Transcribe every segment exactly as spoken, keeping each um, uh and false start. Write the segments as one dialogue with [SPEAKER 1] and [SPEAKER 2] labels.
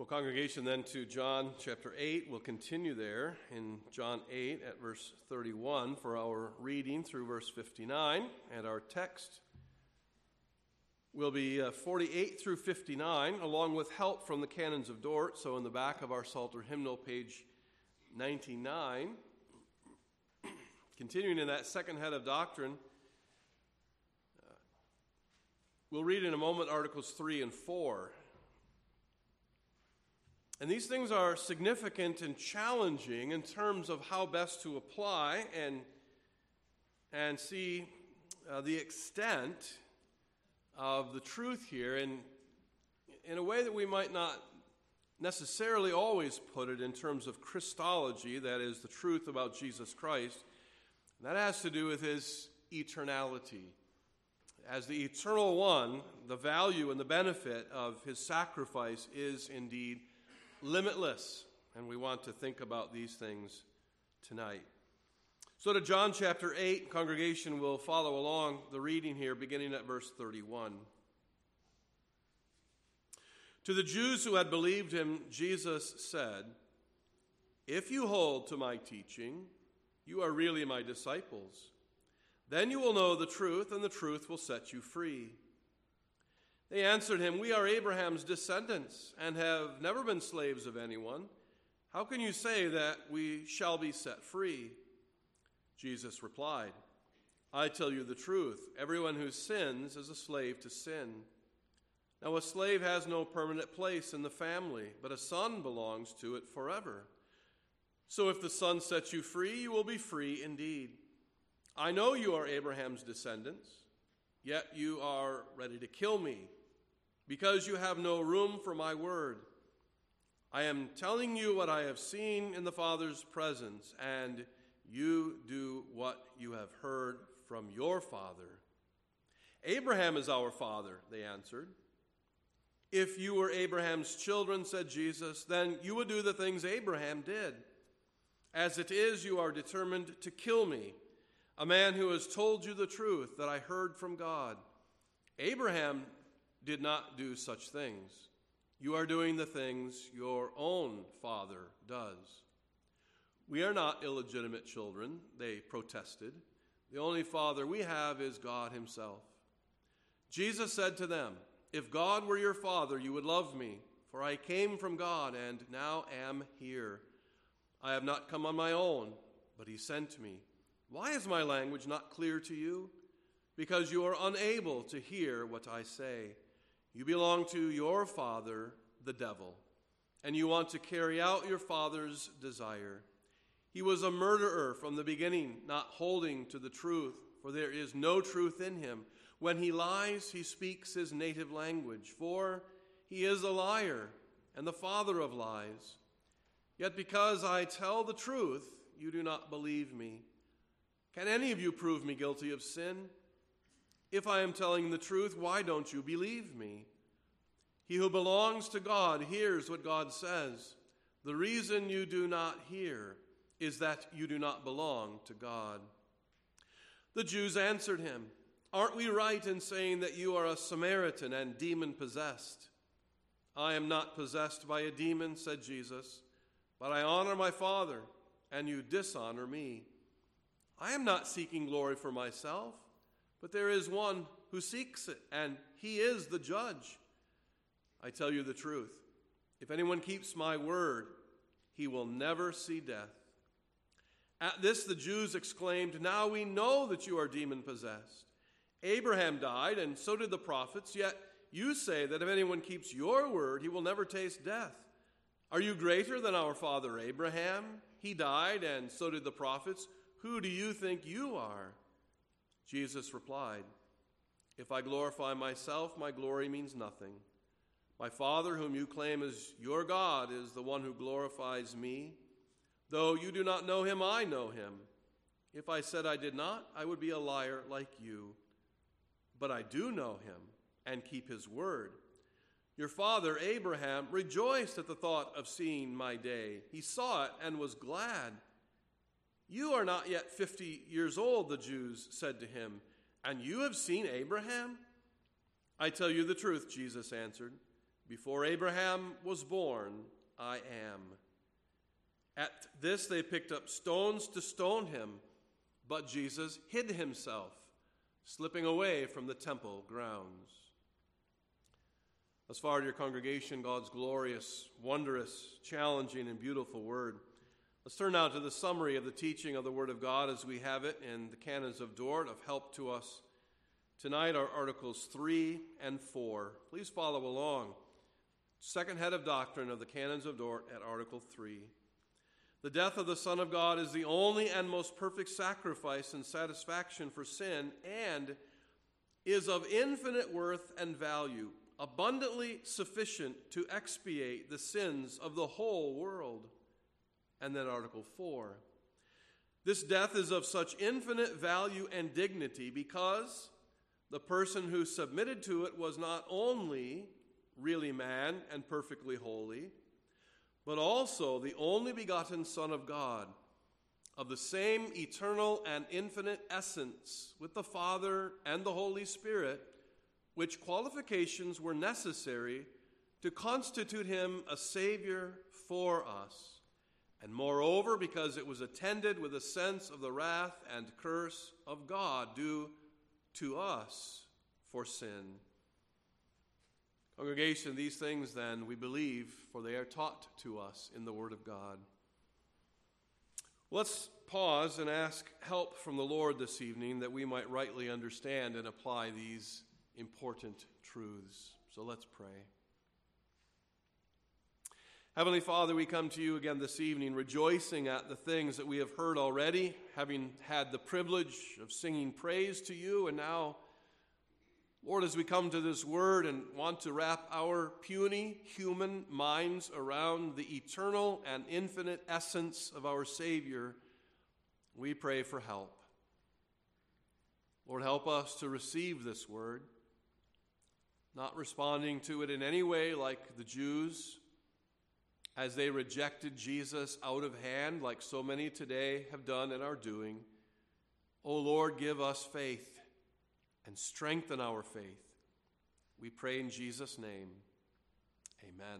[SPEAKER 1] Well, congregation, then to John chapter eight. We'll continue there in John eight at verse thirty-one for our reading through verse fifty-nine. And our text will be uh, forty-eight through fifty-nine, along with help from the Canons of Dort. So in the back of our Psalter hymnal, page ninety-nine. Continuing in that second head of doctrine, uh, we'll read in a moment Articles three and four. And these things are significant and challenging in terms of how best to apply and, and see uh, the extent of the truth here in, in a way that we might not necessarily always put it in terms of Christology, that is, the truth about Jesus Christ. And that has to do with his eternality. As the eternal one, the value and the benefit of his sacrifice is indeed limitless, and we want to think about these things tonight. So to John chapter eight, congregation will follow along the reading here, beginning at verse thirty-one. To the Jews who had believed him, Jesus said, "If you hold to my teaching, you are really my disciples. Then you will know the truth, and the truth will set you free." They answered him, "We are Abraham's descendants and have never been slaves of anyone. How can you say that we shall be set free?" Jesus replied, "I tell you the truth. Everyone who sins is a slave to sin. Now a slave has no permanent place in the family, but a son belongs to it forever. So if the Son sets you free, you will be free indeed. I know you are Abraham's descendants, yet you are ready to kill me, because you have no room for my word. I am telling you what I have seen in the Father's presence, and you do what you have heard from your father." "Abraham is our father," they answered. "If you were Abraham's children," said Jesus, "then you would do the things Abraham did. As it is, you are determined to kill me, a man who has told you the truth that I heard from God. Abraham did not do such things. You are doing the things your own father does." "We are not illegitimate children," they protested. "The only father we have is God himself." Jesus said to them, "If God were your father, you would love me, for I came from God and now am here. I have not come on my own, but he sent me. Why is my language not clear to you? Because you are unable to hear what I say. You belong to your father, the devil, and you want to carry out your father's desire. He was a murderer from the beginning, not holding to the truth, for there is no truth in him. When he lies, he speaks his native language, for he is a liar and the father of lies. Yet because I tell the truth, you do not believe me. Can any of you prove me guilty of sin? If I am telling the truth, why don't you believe me? He who belongs to God hears what God says. The reason you do not hear is that you do not belong to God." The Jews answered him, "Aren't we right in saying that you are a Samaritan and demon-possessed?" "I am not possessed by a demon," said Jesus, "but I honor my Father, and you dishonor me. I am not seeking glory for myself, but there is one who seeks it, and he is the judge. I tell you the truth. If anyone keeps my word, he will never see death." At this the Jews exclaimed, "Now we know that you are demon-possessed. Abraham died, and so did the prophets, yet you say that if anyone keeps your word, he will never taste death. Are you greater than our father Abraham? He died, and so did the prophets. Who do you think you are?" Jesus replied, "If I glorify myself, my glory means nothing. My Father, whom you claim as your God, is the one who glorifies me. Though you do not know him, I know him. If I said I did not, I would be a liar like you. But I do know him and keep his word. Your father Abraham rejoiced at the thought of seeing my day. He saw it and was glad." "You are not yet fifty years old," the Jews said to him, "and you have seen Abraham?" "I tell you the truth," Jesus answered. Before Abraham was born, I am. At this they picked up stones to stone him, but Jesus hid himself, slipping away from the temple grounds. Thus far, dear congregation, God's glorious, wondrous, challenging, and beautiful word. Let's turn now to the summary of the teaching of the Word of God as we have it in the Canons of Dort. Of help to us tonight are Articles three and four. Please follow along. Second head of doctrine of the Canons of Dort at Article three. The death of the Son of God is the only and most perfect sacrifice and satisfaction for sin, and is of infinite worth and value, abundantly sufficient to expiate the sins of the whole world. And then Article four. This death is of such infinite value and dignity because the person who submitted to it was not only really man and perfectly holy, but also the only begotten Son of God, of the same eternal and infinite essence with the Father and the Holy Spirit, which qualifications were necessary to constitute him a Savior for us, and moreover because it was attended with a sense of the wrath and curse of God due to us for sin. Congregation, these things then we believe, for they are taught to us in the Word of God. Let's pause and ask help from the Lord this evening that we might rightly understand and apply these important truths. So let's pray. Heavenly Father, we come to you again this evening rejoicing at the things that we have heard already, having had the privilege of singing praise to you, and now, Lord, as we come to this word and want to wrap our puny human minds around the eternal and infinite essence of our Savior, we pray for help. Lord, help us to receive this word, not responding to it in any way like the Jews as they rejected Jesus out of hand, like so many today have done and are doing. O Lord, give us faith and strengthen our faith. We pray in Jesus' name. Amen.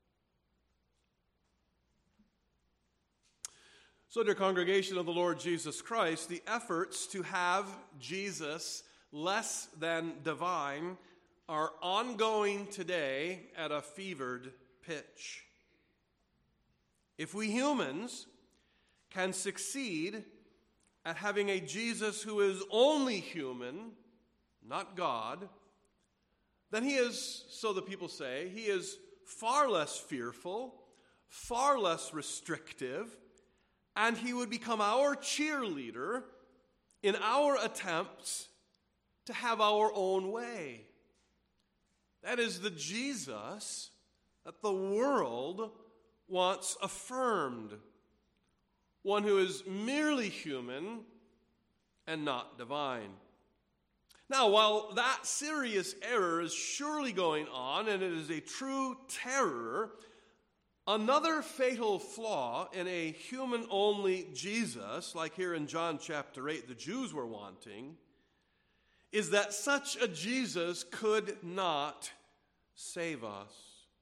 [SPEAKER 1] So, dear congregation of the Lord Jesus Christ, the efforts to have Jesus less than divine are ongoing today at a fevered pitch. If we humans can succeed at having a Jesus who is only human, not God, then he is, so the people say, he is far less fearful, far less restrictive, and he would become our cheerleader in our attempts to have our own way. That is the Jesus that the world wants affirmed, one who is merely human and not divine. Now, while that serious error is surely going on, and it is a true terror, another fatal flaw in a human-only Jesus, like here in John chapter eight, the Jews were wanting, is that such a Jesus could not save us.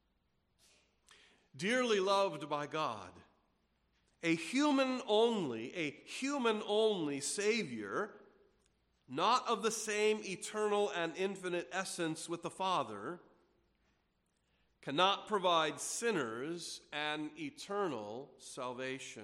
[SPEAKER 1] Dearly loved by God, a human-only, a human-only Savior, not of the same eternal and infinite essence with the Father, cannot provide sinners an eternal salvation.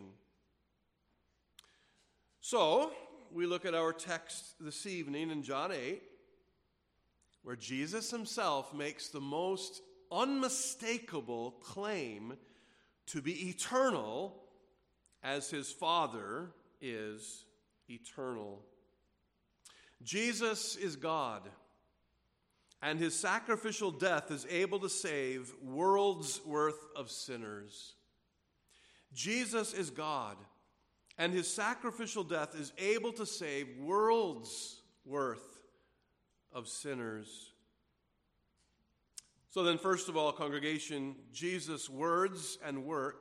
[SPEAKER 1] So, we look at our text this evening in John eight, where Jesus himself makes the most unmistakable claim to be eternal as his Father is eternal. Jesus is God, and his sacrificial death is able to save worlds worth of sinners. Jesus is God, and his sacrificial death is able to save worlds worth of sinners. So then, first of all, congregation, Jesus' words and work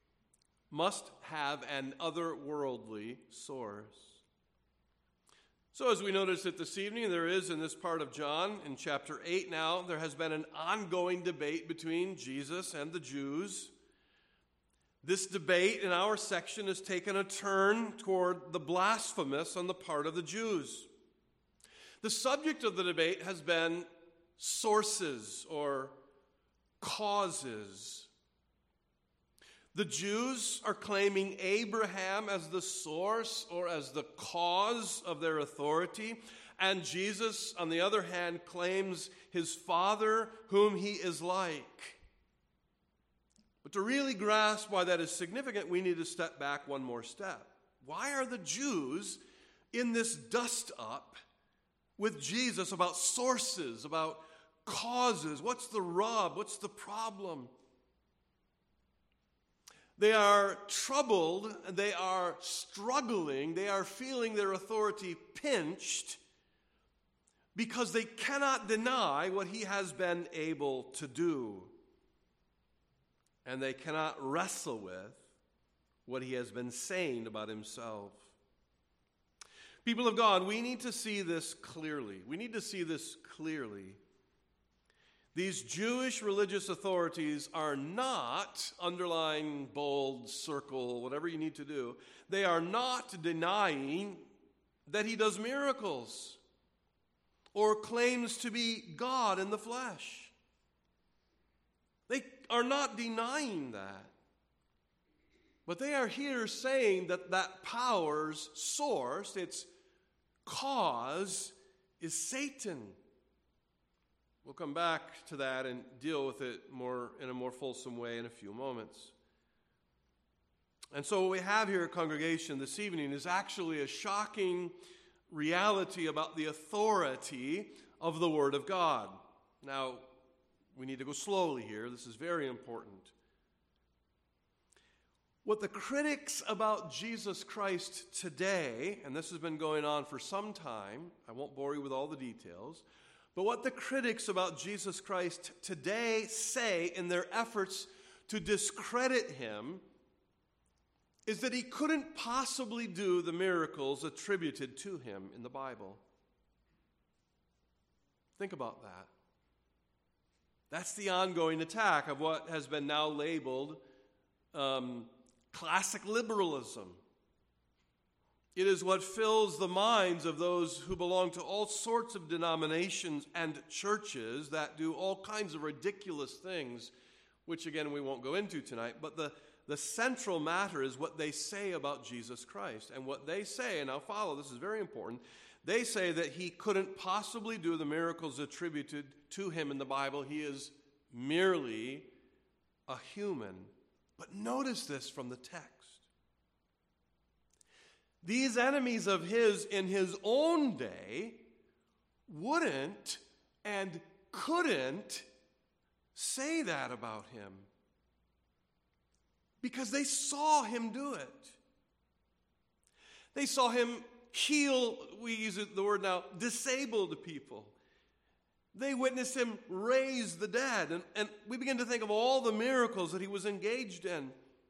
[SPEAKER 1] must have an otherworldly source. So as we noticed it this evening, there is in this part of John, in chapter eight now, there has been an ongoing debate between Jesus and the Jews. This debate in our section has taken a turn toward the blasphemous on the part of the Jews. The subject of the debate has been sources or causes. The Jews are claiming Abraham as the source or as the cause of their authority, and Jesus, on the other hand, claims his Father, whom he is like. But to really grasp why that is significant, we need to step back one more step. Why are the Jews in this dust-up with Jesus about sources, about causes? What's the rub? What's the problem? They are troubled, they are struggling, they are feeling their authority pinched because they cannot deny what he has been able to do. And they cannot wrestle with what he has been saying about himself. People of God, we need to see this clearly. We need to see this clearly. These Jewish religious authorities are not, underline, bold, circle, whatever you need to do, they are not denying that he does miracles or claims to be God in the flesh. They are not denying that. But they are here saying that that power's source, its cause, is Satan. We'll come back to that and deal with it more in a more fulsome way in a few moments. And so what we have here, congregation, this evening is actually a shocking reality about the authority of the Word of God. Now, we need to go slowly here. This is very important. What the critics about Jesus Christ today, and this has been going on for some time, I won't bore you with all the details, but what the critics about Jesus Christ today say in their efforts to discredit him is that he couldn't possibly do the miracles attributed to him in the Bible. Think about that. That's the ongoing attack of what has been now labeled um, classic liberalism. It is what fills the minds of those who belong to all sorts of denominations and churches that do all kinds of ridiculous things, which again we won't go into tonight. But the, the central matter is what they say about Jesus Christ. And what they say, and I'll follow, this is very important, they say that he couldn't possibly do the miracles attributed to him in the Bible. He is merely a human. But notice this from the text. These enemies of his in his own day wouldn't and couldn't say that about him because they saw him do it. They saw him heal, we use the word now, disabled people. They witnessed him raise the dead. And, and we begin to think of all the miracles that he was engaged in.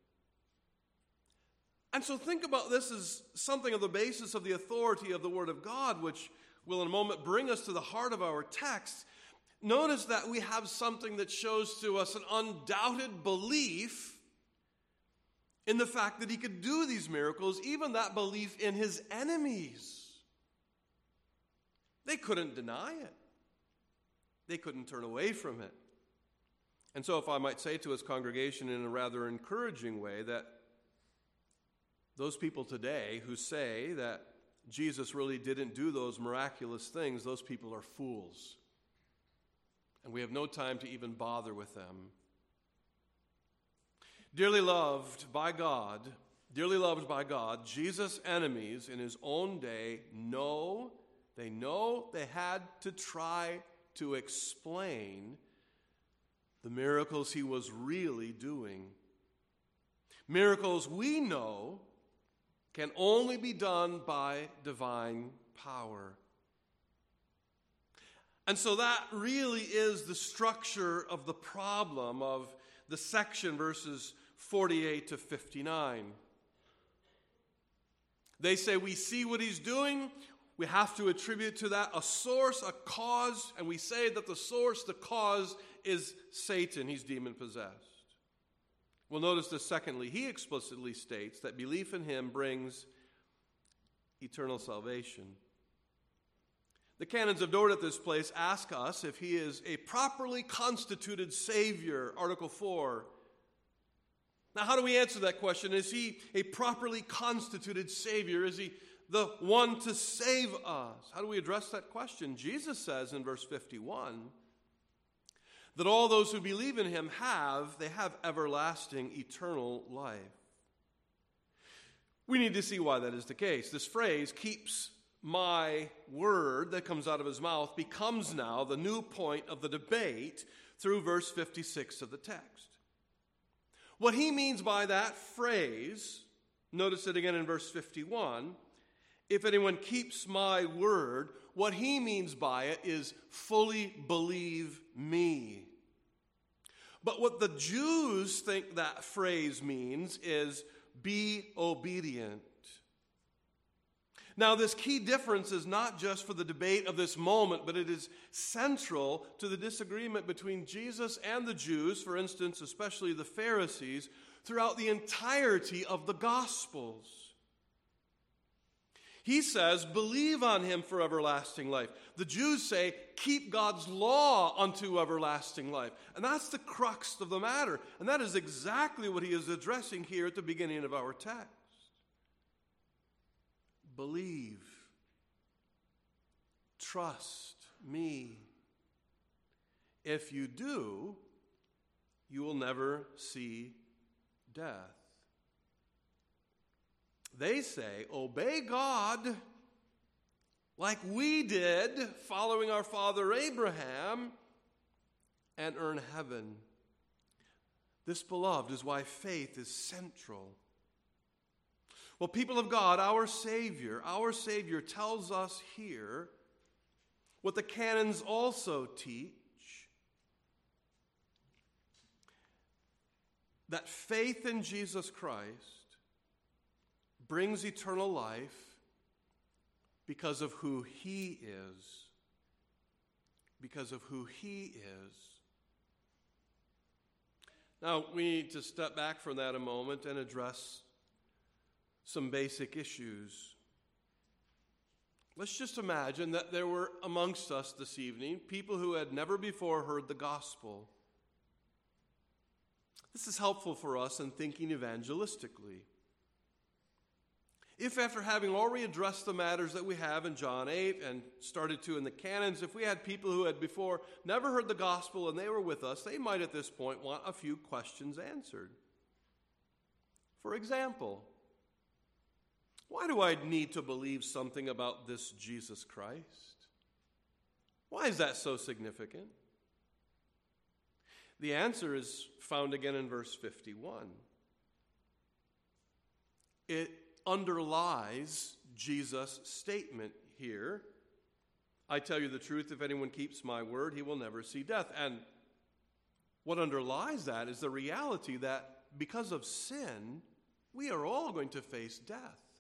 [SPEAKER 1] And so think about this as something of the basis of the authority of the Word of God, which will in a moment bring us to the heart of our text. Notice that we have something that shows to us an undoubted belief in the fact that he could do these miracles, even that belief in his enemies. They couldn't deny it. They couldn't turn away from it. And so if I might say to his congregation in a rather encouraging way that those people today who say that Jesus really didn't do those miraculous things, those people are fools. And we have no time to even bother with them. Dearly loved by God, dearly loved by God, Jesus' enemies in his own day know, they know they had to try to explain the miracles he was really doing. Miracles we know can only be done by divine power. And so that really is the structure of the problem of the section verses forty-eight to fifty-nine. They say we see what he's doing, we have to attribute to that a source, a cause, and we say that the source, the cause, is Satan. He's demon-possessed. Well, notice this secondly. He explicitly states that belief in him brings eternal salvation. The canons of Dort at this place ask us if he is a properly constituted Savior, Article four. Now, how do we answer that question? Is he a properly constituted Savior? Is he the one to save us? How do we address that question? Jesus says in verse fifty-one that all those who believe in him have, they have everlasting, eternal life. We need to see why that is the case. This phrase, keeps my word, that comes out of his mouth, becomes now the new point of the debate through verse fifty-six of the text. What he means by that phrase, notice it again in verse fifty-one, if anyone keeps my word, what he means by it is fully believe me. But what the Jews think that phrase means is be obedient. Now, this key difference is not just for the debate of this moment, but it is central to the disagreement between Jesus and the Jews, for instance, especially the Pharisees, throughout the entirety of the Gospels. He says, believe on him for everlasting life. The Jews say, keep God's law unto everlasting life. And that's the crux of the matter. And that is exactly what he is addressing here at the beginning of our text. Believe. Trust me. If you do, you will never see death. They say, obey God like we did following our father Abraham and earn heaven. This, beloved, is why faith is central. Well, people of God, our Savior, our Savior tells us here what the canons also teach, that faith in Jesus Christ brings eternal life because of who he is. Because of who he is. Now, we need to step back from that a moment and address some basic issues. Let's just imagine that there were amongst us this evening people who had never before heard the gospel. This is helpful for us in thinking evangelistically. If after having already addressed the matters that we have in John eight and started to in the canons, if we had people who had before never heard the gospel and they were with us, they might at this point want a few questions answered. For example, why do I need to believe something about this Jesus Christ? Why is that so significant? The answer is found again in verse fifty-one. It underlies Jesus' statement here. I tell you the truth, if anyone keeps my word, he will never see death. And what underlies that is the reality that because of sin, we are all going to face death.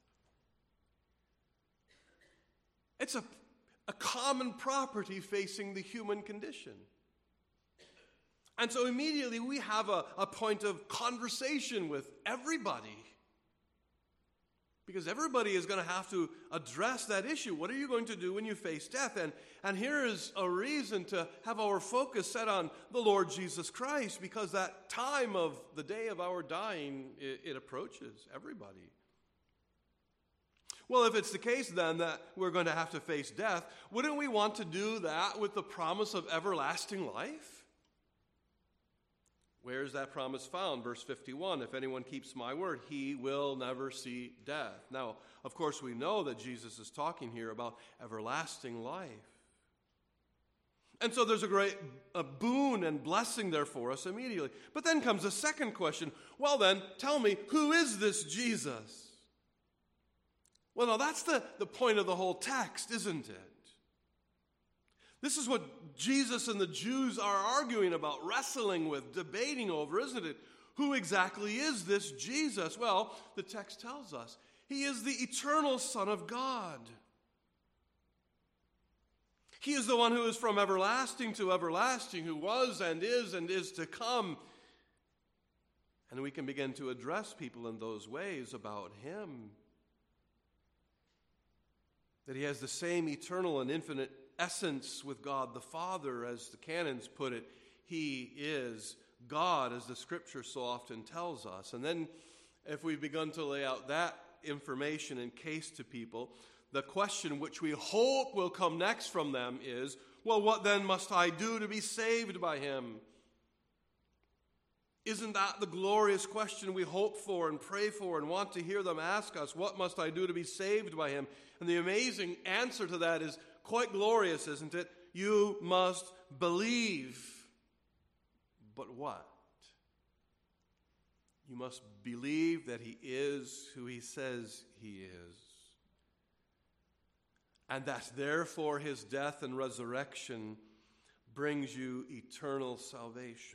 [SPEAKER 1] It's a, a common property facing the human condition. And so immediately we have a, a point of conversation with everybody. Because everybody is going to have to address that issue. What are you going to do when you face death? And, and here is a reason to have our focus set on the Lord Jesus Christ, because that time of the day of our dying, it, it approaches everybody. Well, if it's the case then that we're going to have to face death, wouldn't we want to do that with the promise of everlasting life? Where is that promise found? Verse fifty-one, if anyone keeps my word, he will never see death. Now, of course, we know that Jesus is talking here about everlasting life. And so there's a great a boon and blessing there for us immediately. But then comes a second question. Well then, tell me, who is this Jesus? Well, now that's the, the point of the whole text, isn't it? This is what Jesus and the Jews are arguing about, wrestling with, debating over, isn't it? Who exactly is this Jesus? Well, the text tells us he is the eternal Son of God. He is the one who is from everlasting to everlasting, who was and is and is to come. And we can begin to address people in those ways about him. That he has the same eternal and infinite essence with God the Father, as the canons put it. He is God, as the Scripture so often tells us. And then, if we've begun to lay out that information and case to people, the question which we hope will come next from them is, well, what then must I do to be saved by him? Isn't that the glorious question we hope for and pray for and want to hear them ask us? What must I do to be saved by him? And the amazing answer to that is quite glorious, isn't it? You must believe. But what? You must believe that he is who he says he is. And that therefore his death and resurrection brings you eternal salvation.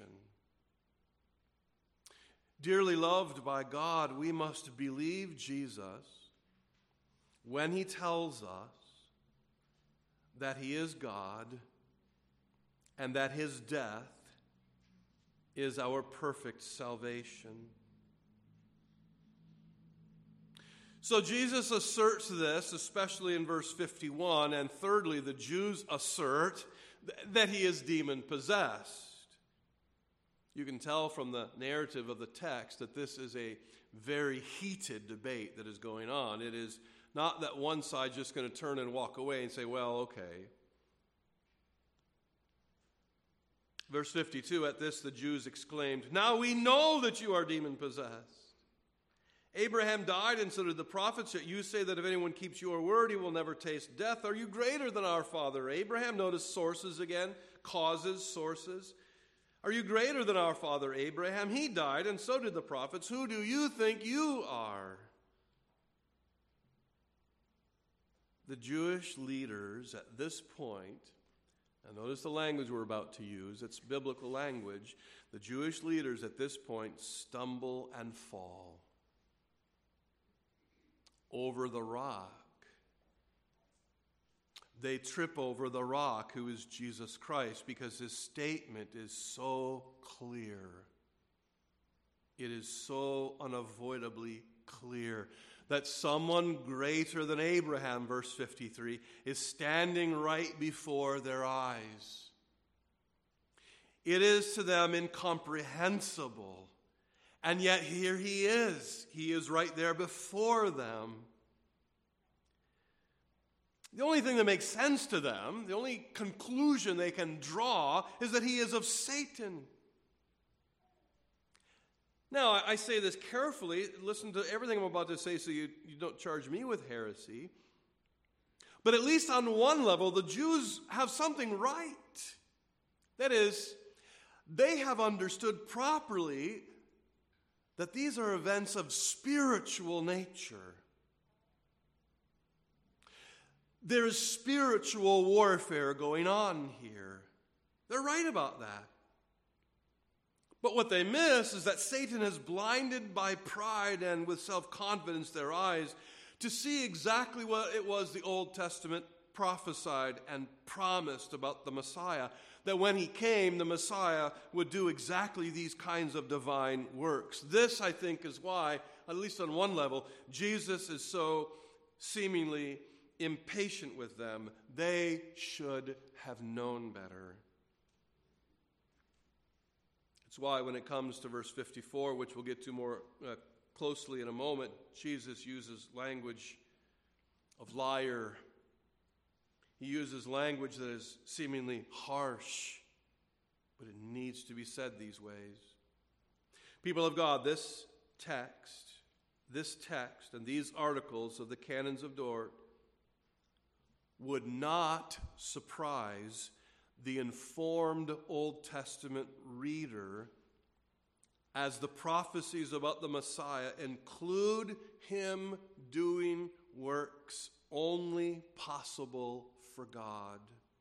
[SPEAKER 1] Dearly loved by God, we must believe Jesus when he tells us that he is God and that his death is our perfect salvation. So Jesus asserts this, especially in verse fifty-one, and thirdly, the Jews assert that he is demon-possessed. You can tell from the narrative of the text that this is a very heated debate that is going on. It is not that one side just going to turn and walk away and say, well, okay. Verse fifty-two, at this the Jews exclaimed, now we know that you are demon-possessed. Abraham died, and so did the prophets, yet you say that if anyone keeps your word, he will never taste death. Are you greater than our father Abraham? Notice sources again, causes, sources. Are you greater than our father Abraham? He died, and so did the prophets. Who do you think you are? The Jewish leaders at this point, and notice the language we're about to use, it's biblical language. The Jewish leaders at this point stumble and fall over the rock. They trip over the rock, who is Jesus Christ, because his statement is so clear. It is so unavoidably clear that someone greater than Abraham, verse fifty-three, is standing right before their eyes. It is to them incomprehensible. And yet here he is. He is right there before them. The only thing that makes sense to them, the only conclusion they can draw, is that he is of Satan. Now, I say this carefully. Listen to everything I'm about to say so you, you don't charge me with heresy. But at least on one level, the Jews have something right. That is, they have understood properly that these are events of spiritual nature. There is spiritual warfare going on here. They're right about that. But what they miss is that Satan has blinded by pride and with self-confidence their eyes to see exactly what it was the Old Testament prophesied and promised about the Messiah. That when he came, the Messiah would do exactly these kinds of divine works. This, I think, is why, at least on one level, Jesus is so seemingly impatient with them. They should have known better. It's why when it comes to verse fifty-four, which we'll get to more uh, closely in a moment, Jesus uses language of liar. He uses language that is seemingly harsh, but it needs to be said these ways. People of God, this text, this text and these articles of the Canons of Dort would not surprise the informed Old Testament reader, as the prophecies about the Messiah include him doing works only possible for God.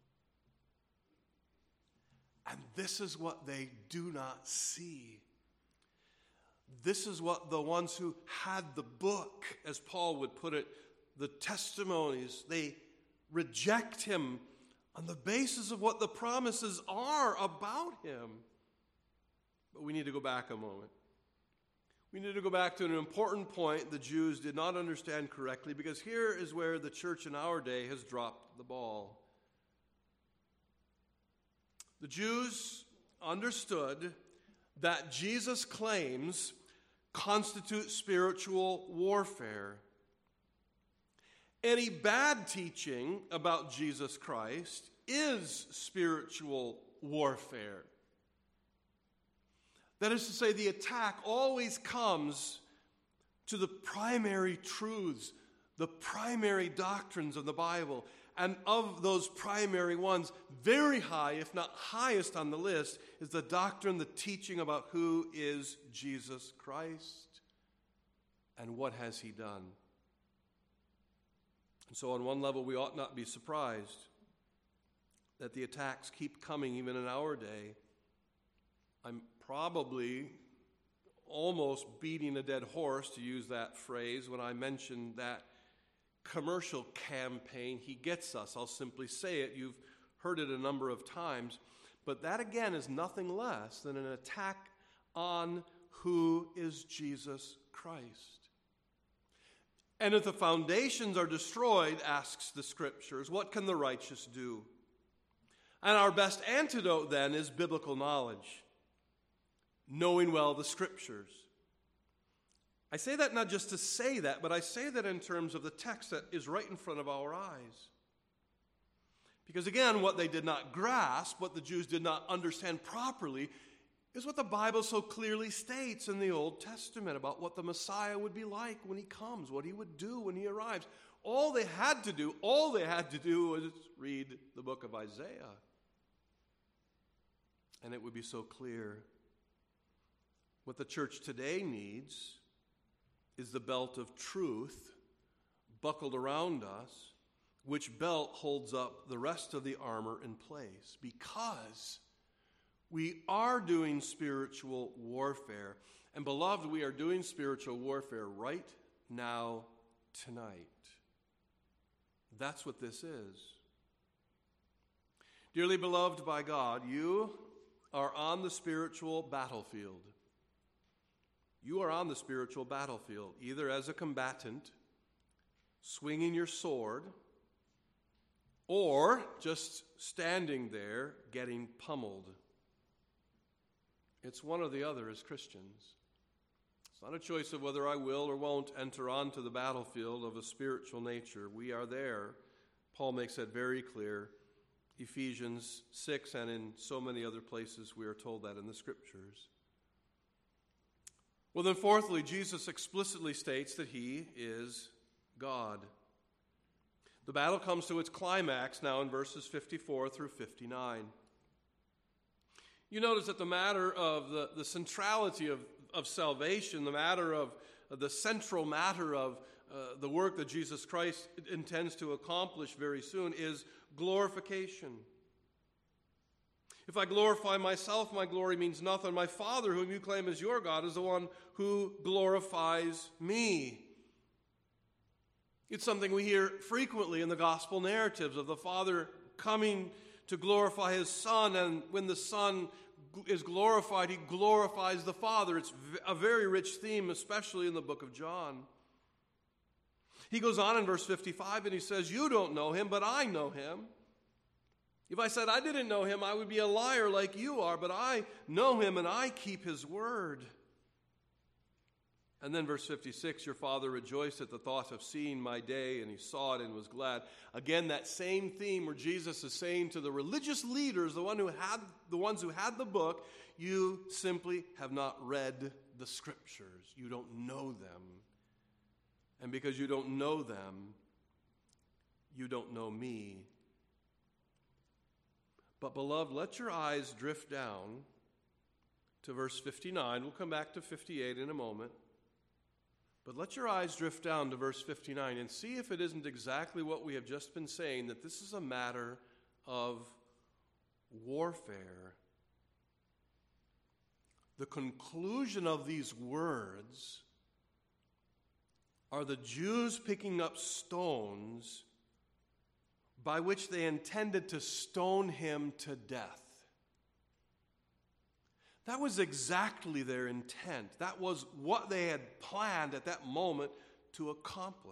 [SPEAKER 1] And this is what they do not see. This is what the ones who had the book, as Paul would put it, the testimonies, they reject him on the basis of what the promises are about him. But we need to go back a moment. We need to go back to an important point the Jews did not understand correctly, because here is where the church in our day has dropped the ball. The Jews understood that Jesus' claims constitute spiritual warfare. Any bad teaching about Jesus Christ is spiritual warfare. That is to say, the attack always comes to the primary truths, the primary doctrines of the Bible. And of those primary ones, very high, if not highest on the list, is the doctrine, the teaching about who is Jesus Christ and what has he done. And so on one level, we ought not be surprised that the attacks keep coming even in our day. I'm probably almost beating a dead horse, to use that phrase, when I mentioned that commercial campaign, He Gets Us. I'll simply say it. You've heard it a number of times. But that, again, is nothing less than an attack on who is Jesus Christ. And if the foundations are destroyed, asks the Scriptures, what can the righteous do? And our best antidote, then, is biblical knowledge, knowing well the Scriptures. I say that not just to say that, but I say that in terms of the text that is right in front of our eyes. Because again, what they did not grasp, what the Jews did not understand properly, is what the Bible so clearly states in the Old Testament about what the Messiah would be like when he comes, what he would do when he arrives. All they had to do, all they had to do was read the book of Isaiah. And it would be so clear. What the church today needs is the belt of truth buckled around us, which belt holds up the rest of the armor in place, because we are doing spiritual warfare. And beloved, we are doing spiritual warfare right now, tonight. That's what this is. Dearly beloved by God, you are on the spiritual battlefield. You are on the spiritual battlefield, either as a combatant, swinging your sword, or just standing there getting pummeled. It's one or the other as Christians. It's not a choice of whether I will or won't enter onto the battlefield of a spiritual nature. We are there. Paul makes that very clear. Ephesians six, and in so many other places we are told that in the Scriptures. Well, then fourthly, Jesus explicitly states that he is God. The battle comes to its climax now in verses fifty-four through fifty-nine. You notice that the matter of the, the centrality of, of salvation, the matter of, of the central matter of uh, the work that Jesus Christ intends to accomplish very soon is glorification. If I glorify myself, my glory means nothing. My Father, whom you claim as your God, is the one who glorifies me. It's something we hear frequently in the gospel narratives of the Father coming to glorify his Son, and when the Son is glorified, he glorifies the Father. It's a very rich theme, especially in the book of John. He goes on in verse fifty-five and he says, you don't know him, but I know him. If I said I didn't know him, I would be a liar like you are, but I know him and I keep his word. And then verse fifty-six, your father rejoiced at the thought of seeing my day, and he saw it and was glad. Again, that same theme where Jesus is saying to the religious leaders, the one who had the ones who had the book, you simply have not read the Scriptures. You don't know them. And because you don't know them, you don't know me. But beloved, let your eyes drift down to verse fifty-nine. We'll come back to fifty-eight in a moment. But let your eyes drift down to verse fifty-nine and see if it isn't exactly what we have just been saying, that this is a matter of warfare. The conclusion of these words are the Jews picking up stones, by which they intended to stone him to death. That was exactly their intent. That was what they had planned at that moment to accomplish.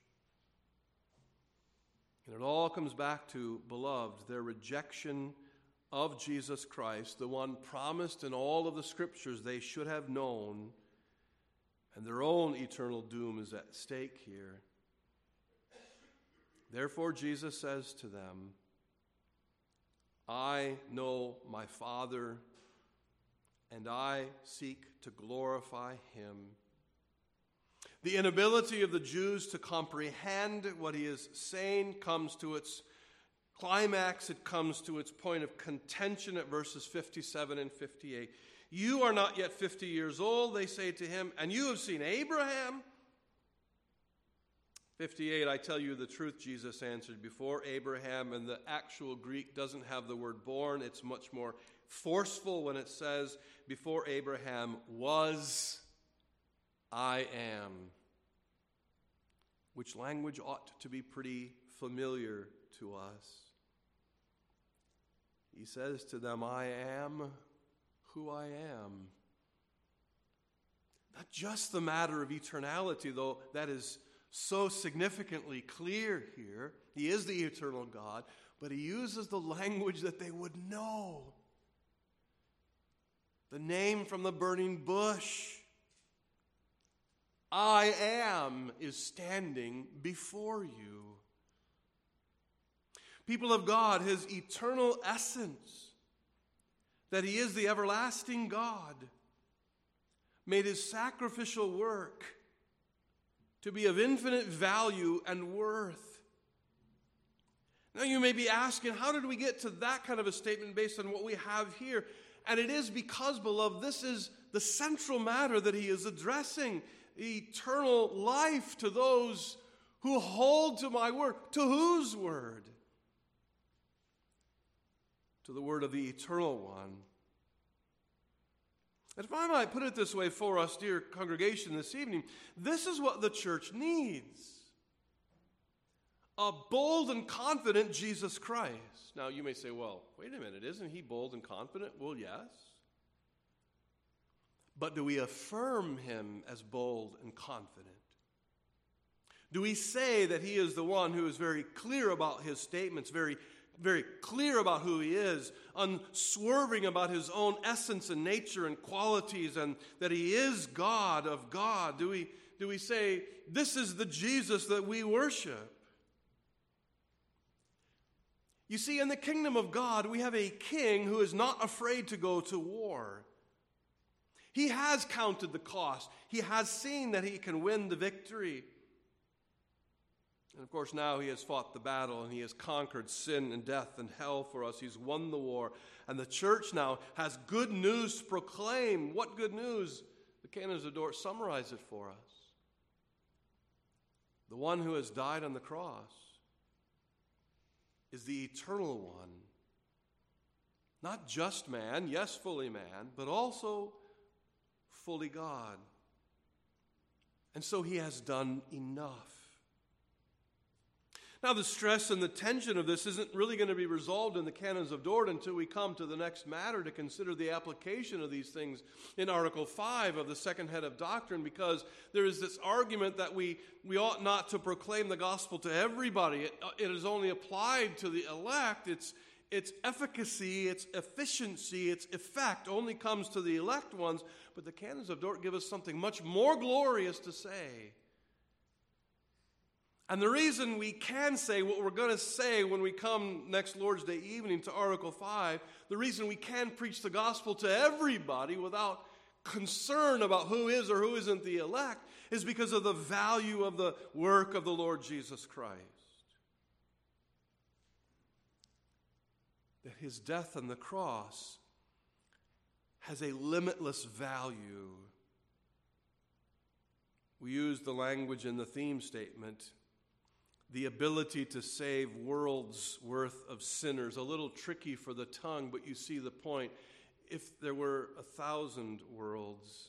[SPEAKER 1] And it all comes back to, beloved, their rejection of Jesus Christ, the one promised in all of the Scriptures they should have known, and their own eternal doom is at stake here. Therefore, Jesus says to them, I know my Father, and I seek to glorify him. The inability of the Jews to comprehend what he is saying comes to its climax. It comes to its point of contention at verses fifty-seven and fifty-eight. You are not yet fifty years old, they say to him, and you have seen Abraham. fifty-eight, I tell you the truth, Jesus answered, before Abraham, and the actual Greek doesn't have the word born. It's much more forceful when it says, before Abraham was, I am. Which language ought to be pretty familiar to us. He says to them, I am who I am. Not just the matter of eternality, though that is so significantly clear here. He is the eternal God, but he uses the language that they would know. The name from the burning bush. I am is standing before you. People of God, his eternal essence, that he is the everlasting God, made his sacrificial work to be of infinite value and worth. Now you may be asking, how did we get to that kind of a statement based on what we have here? And it is because, beloved, this is the central matter that he is addressing. Eternal life to those who hold to my word. To whose word? To the word of the eternal one. And if I might put it this way for us, dear congregation, this evening, this is what the church needs. A bold and confident Jesus Christ. Now you may say, well, wait a minute, isn't he bold and confident? Well, yes. But do we affirm him as bold and confident? Do we say that he is the one who is very clear about his statements, very very clear about who he is, unswerving about his own essence and nature and qualities, and that he is God of God? Do we, do we say, this is the Jesus that we worship? You see, in the kingdom of God, we have a king who is not afraid to go to war. He has counted the cost. He has seen that he can win the victory. And of course, now he has fought the battle and he has conquered sin and death and hell for us. He's won the war. And the church now has good news to proclaim. What good news? The Canons of Dort summarize it for us. The one who has died on the cross is the eternal one. Not just man, yes, fully man, but also fully God. And so he has done enough. Now, the stress and the tension of this isn't really going to be resolved in the Canons of Dort until we come to the next matter to consider the application of these things in Article five of the second head of doctrine, because there is this argument that we, we ought not to proclaim the gospel to everybody. It, it is only applied to the elect. Its, its efficacy, its efficiency, its effect only comes to the elect ones. But the Canons of Dort give us something much more glorious to say. And the reason we can say what we're going to say when we come next Lord's Day evening to Article five, the reason we can preach the gospel to everybody without concern about who is or who isn't the elect, is because of the value of the work of the Lord Jesus Christ. That his death on the cross has a limitless value. We use the language in the theme statement, the ability to save worlds worth of sinners. A little tricky for the tongue, but you see the point. If there were a thousand worlds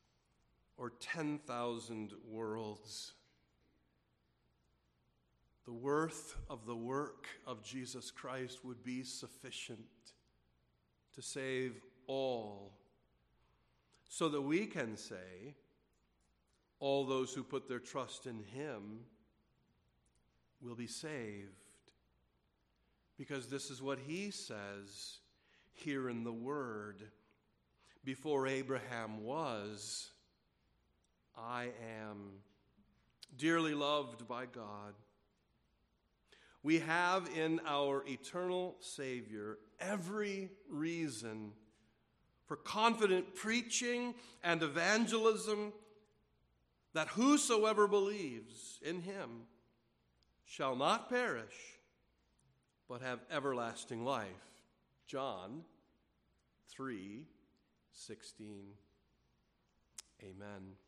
[SPEAKER 1] or ten thousand worlds, the the worth of the work of Jesus Christ would be sufficient to save all, so that we can say, all those who put their trust in him will be saved. Because this is what he says here in the Word. Before Abraham was, I am. Dearly loved by God, we have in our eternal Savior every reason for confident preaching and evangelism, that whosoever believes in him shall not perish, but have everlasting life. John three sixteen. Amen.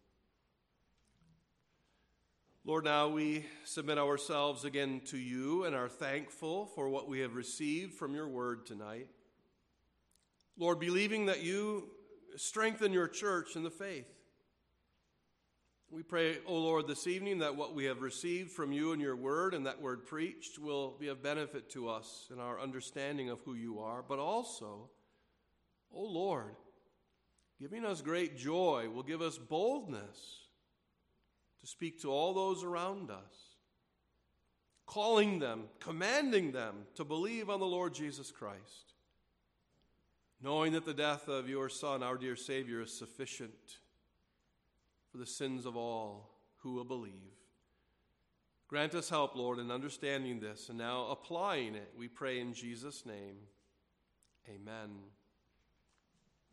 [SPEAKER 1] Lord, now we submit ourselves again to you and are thankful for what we have received from your word tonight. Lord, believing that you strengthen your church in the faith. We pray, O Lord, this evening that what we have received from you and your word and that word preached will be of benefit to us in our understanding of who you are, but also, O Lord, giving us great joy will give us boldness to speak to all those around us, calling them, commanding them to believe on the Lord Jesus Christ, knowing that the death of your Son, our dear Savior, is sufficient for the sins of all who will believe. Grant us help, Lord, in understanding this and now applying it, we pray in Jesus' name. Amen.